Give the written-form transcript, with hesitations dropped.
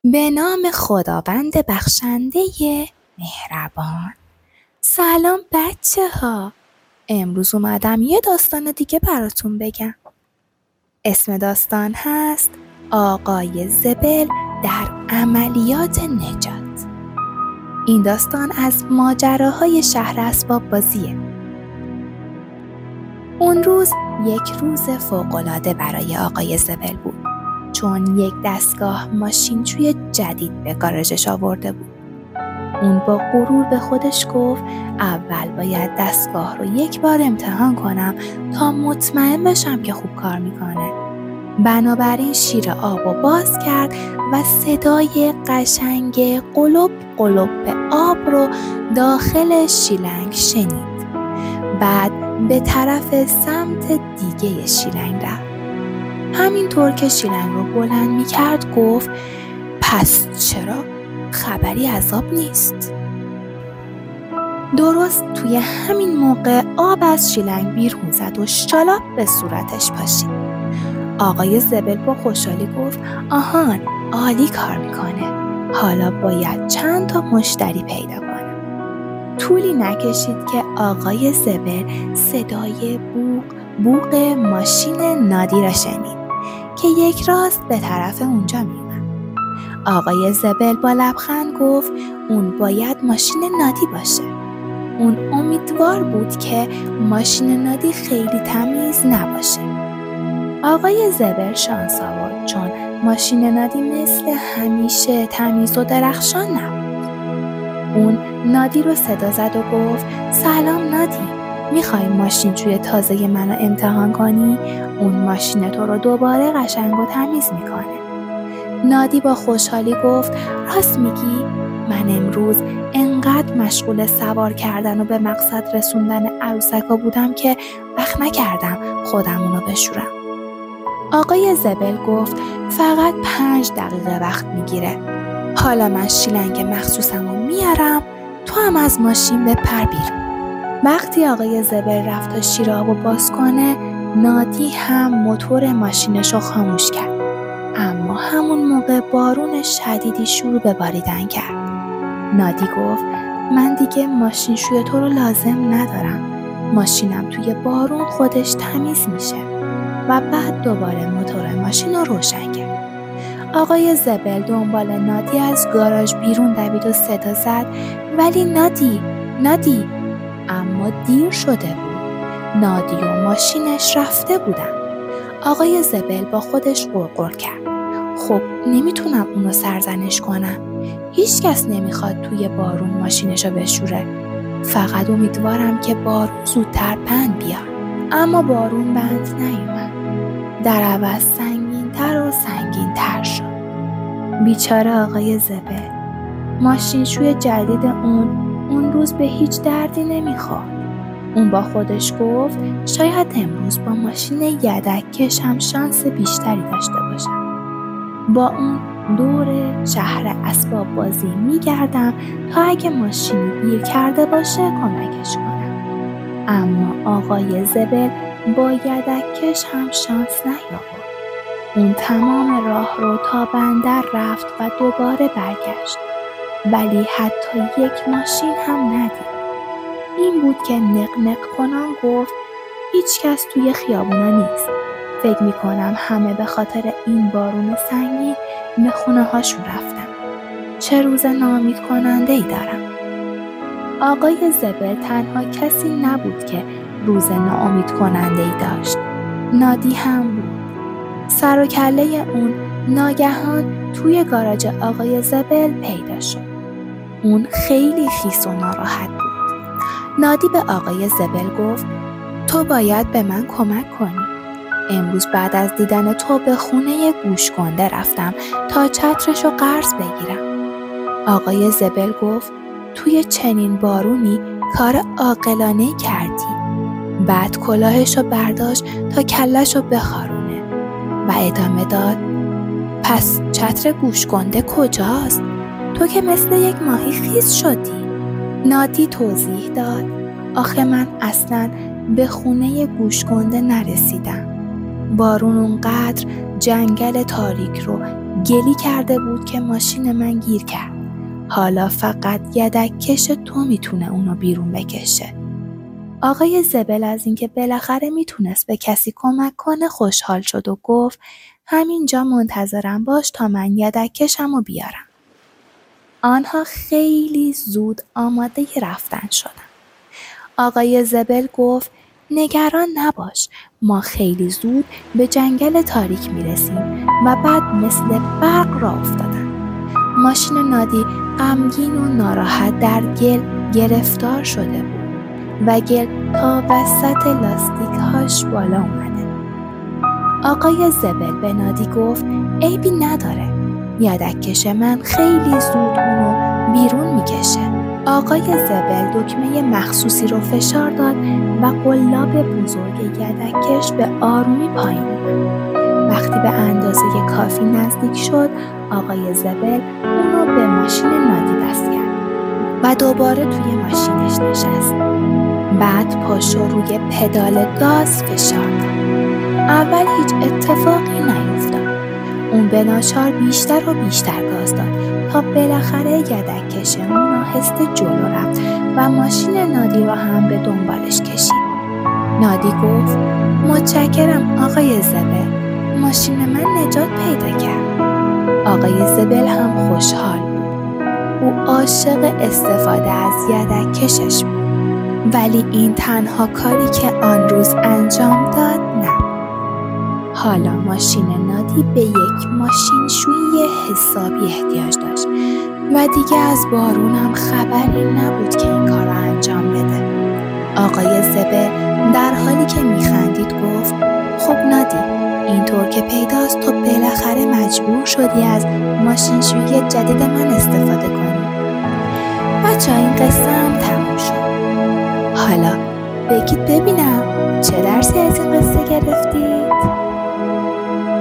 به نام خداوند بخشنده مهربان. سلام بچه ها، امروز اومدم یه داستان دیگه براتون بگم. اسم داستان هست آقای زبل در عملیات نجات. این داستان از ماجراهای شهر اسباب بازیه. اون روز یک روز فوق‌العاده برای آقای زبل بود، چون یک دستگاه ماشینچوی جدید به گاراژش آورده بود. اون با غرور به خودش گفت اول باید دستگاه رو یک بار امتحان کنم تا مطمئن بشم که خوب کار میکنه. بنابراین شیر آب رو باز کرد و صدای قشنگ قلوب قلوب آب رو داخل شیلنگ شنید. بعد به طرف سمت دیگه شیلنگ رفت. همینطور که شیلنگ رو بلند میکرد گفت پس چرا خبری از آب نیست؟ درست توی همین موقع آب از شیلنگ بیرون زد و شالاب به صورتش پاشید. آقای زبل با خوشحالی گفت آهان، عالی کار میکنه. حالا باید چند تا مشتری پیدا کنم. طولی نکشید که آقای زبل صدای بوق ماشین نادی را شنید که یک راست به طرف اونجا میومد. آقای زبل با لبخند گفت اون باید ماشین نادی باشه. اون امیدوار بود که ماشین نادی خیلی تمیز نباشه. آقای زبل شانس آورد چون ماشین نادی مثل همیشه تمیز و درخشان نبود. اون نادی رو صدا زد و گفت سلام نادی، میخوای ماشینچوی تازه منو امتحان کنی؟ اون ماشین تو رو دوباره قشنگ و تمیز میکنه. نادی با خوشحالی گفت راست میگی؟ من امروز انقدر مشغول سوار کردن و به مقصد رسوندن عروسکا بودم که وقت نکردم خودمونو بشورم. آقای زبل گفت فقط 5 دقیقه وقت میگیره. حالا من شیلنگ مخصوصمو میارم، تو هم از ماشین بپر بیرون. وقتی آقای زبل رفت تا شیر آبو باز کنه، نادی هم موتور ماشینشو خاموش کرد. اما همون موقع بارون شدیدی شروع به باریدن کرد. نادی گفت من دیگه ماشینشوی تو رو لازم ندارم. ماشینم توی بارون خودش تمیز میشه. و بعد دوباره موتور ماشین رو روشن کرد. آقای زبل دنبال نادی از گاراژ بیرون دوید و صدا زد ولی نادی، اما دیر شده بود. نادی و ماشینش رفته بودن. آقای زبل با خودش غرغر کرد. خب نمیتونم اونو سرزنش کنم. هیچ کس نمیخواد توی بارون ماشینشو بشوره. فقط امیدوارم که بارون زودتر بند بیاد. اما بارون بند نیومد. در عوض سنگین‌تر و سنگین‌تر شد. بیچاره آقای زبل. ماشینشوی جدید اون روز به هیچ دردی نمیخورد. اون با خودش گفت شاید امروز با ماشین یدک‌کش هم شانس بیشتری داشته باشم. با اون دور شهر اسباب بازی میگردم تا اگه ماشینی گیر کرده باشه کمکش کنم. اما آقای زبل با یدک‌کش هم شانس نیاورد. اون تمام راه رو تا بندر رفت و دوباره برگشت. ولی حتی یک ماشین هم ندید. این بود که نق کنان گفت هیچ کس توی خیابونا نیست. فکر میکنم همه به خاطر این بارون سنگین به خونه هاشون رفتن. چه روز ناامید کننده ای دارم. آقای زبل تنها کسی نبود که روز ناامید کننده ای داشت. نادی هم بود. سر و کله اون ناگهان توی گاراژ آقای زبل پیدا شد. اون خیلی خیس و ناراحت بود. نادی به آقای زبل گفت تو باید به من کمک کنی. امروز بعد از دیدن تو به خونه گوشگنده رفتم تا چترشو قرض بگیرم. آقای زبل گفت توی چنین بارونی کار عاقلانه کردی. بعد کلاهشو برداشت تا کلهشو بخارونه و ادامه داد پس چتر گوشگنده کجاست؟ تو که مثل یک ماهی خیس شدی. نادی توضیح داد آخه من اصلاً به خونه گوشگنده نرسیدم. بارون اونقدر جنگل تاریک رو گلی کرده بود که ماشین من گیر کرد. حالا فقط یدک‌کش تو میتونه اونو بیرون بکشه. آقای زبل از اینکه بالاخره میتونست به کسی کمک کنه خوشحال شد و گفت همینجا منتظرم باش تا من یدک‌کشمو بیارم. آنها خیلی زود آماده رفتن شدن. آقای زبل گفت نگران نباش، ما خیلی زود به جنگل تاریک میرسیم و بعد مثل برق راه افتادن. ماشین نادی غمگین و ناراحت در گل گرفتار شده بود و گل تا وسط لاستیک‌هاش بالا اومده. آقای زبل به نادی گفت عیبی نداره، یدک‌کش من خیلی زود اونو بیرون میکشه. آقای زبل دکمه مخصوصی رو فشار داد و قلاب بزرگ یدک‌کش به آرومی پایین اومد. وقتی به اندازه کافی نزدیک شد، آقای زبل اونو به ماشین نادی بست کرد و دوباره توی ماشینش نشست. بعد پاشو روی پدال گاز فشار داد. اول هیچ اتفاقی نیفتاد. اون به ناچار بیشتر و بیشتر گاز داد تا بالاخره یدک‌کش اون آهسته جلو رفت و ماشین نادی رو هم به دنبالش کشید. نادی گفت متشکرم آقای زبل، ماشین من نجات پیدا کرد. آقای زبل هم خوشحال بود. او عاشق استفاده از یدک‌کشش بود. ولی این تنها کاری که آن روز انجام داد نه. حالا ماشین نادی به یک ماشینشویی حسابی احتیاج داشت و دیگه از بارون هم خبری نبود که این کار را انجام بده. آقای زبل در حالی که میخندید گفت خب نادی، اینطور که پیداست تو بالاخره مجبور شدی از ماشینشویی جدید من استفاده کنی. بچه‌ها این قصه هم تموم شد. حالا بگید ببینم چه درسی از این قصه گرفتی؟